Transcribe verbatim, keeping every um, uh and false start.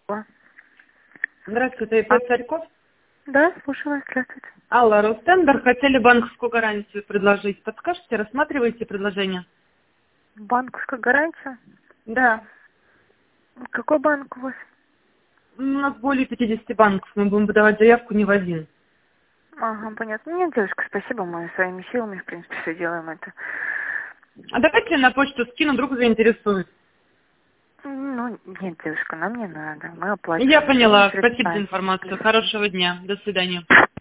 Алло. Здравствуйте, это Царьков. Да, слушаю вас, здравствуйте. Алла, Ростендер, хотели банковскую гарантию предложить. Подскажете, рассматриваете предложение? Банковская гарантия? Да. Какой банк у вас? У нас более пятидесяти банков, мы будем подавать заявку не в один. Ага, понятно. Нет, девушка, спасибо, мы своими силами, в принципе, все делаем это. А давайте я на почту скину, вдруг заинтересует. Ну, нет, девушка, нам не надо. Мы оплачиваем. Я поняла, Все спасибо за средства. информацию. Хорошего дня, до свидания.